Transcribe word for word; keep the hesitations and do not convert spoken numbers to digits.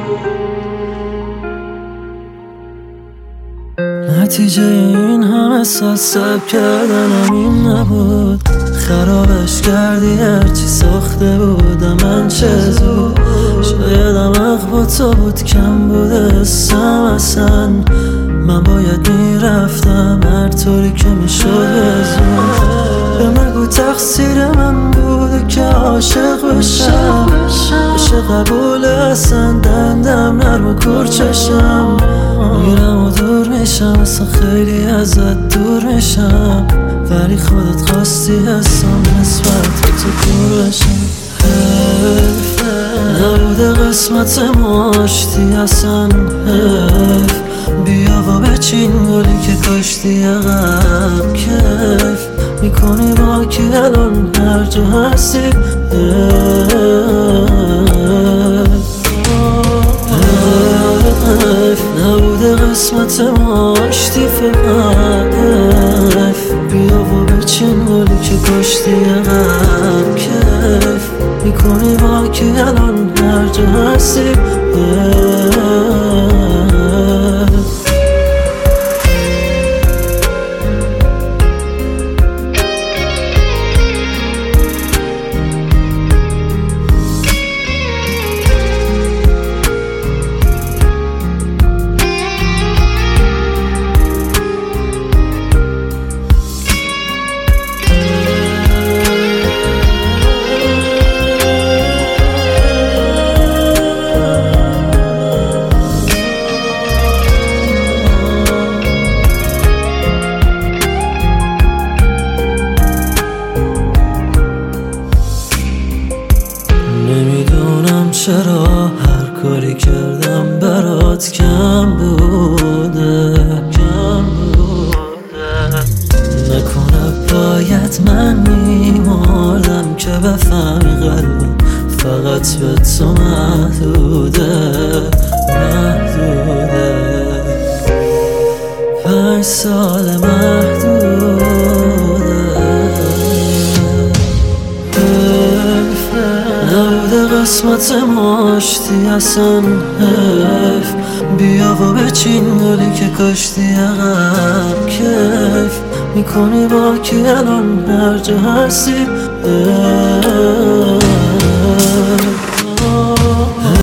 نتیجه این همه سال صبر کردنم این نبود، خرابش کردی هرچی ساخته بودم من چه زود. شایدم حق با تو بود، کم بوده حسم اصلا. من باید میرفتم هر طوری که میشد زود. به مگو تقصیر من بوده که عاشق بشم، بشه قبول اصلا دندم نرم و کور چشم. میرم و دور میشم اصلا خیلی ازت دور میشم، ولی خودت خواستی حسام نسبت تو کور بشم. حیف نبوده قسمت ماشتی اصلا، حیف بیا و بچین گلی که کاشتی عقب. کیف میکنی با کی الان هر جا هستی؟ حیف نبوده قسمت ماشتی فقط، حیف بیا و بچین گلی که کاشتی عقب. کیف میکنی با کی الان هر جا هستی؟ نمیدونم چرا هر کاری کردم برات کم بوده، کم بوده. نکنه باید من میمردم که بفهمی قلبم فقط به تو محدوده، محدوده. پنج سال محدوده. نبوده قسمت ماشتی اصلا، حیف بیا و بچین گلی که کاشتی عقب. کیف میکنی با کی الان هر جا هستی؟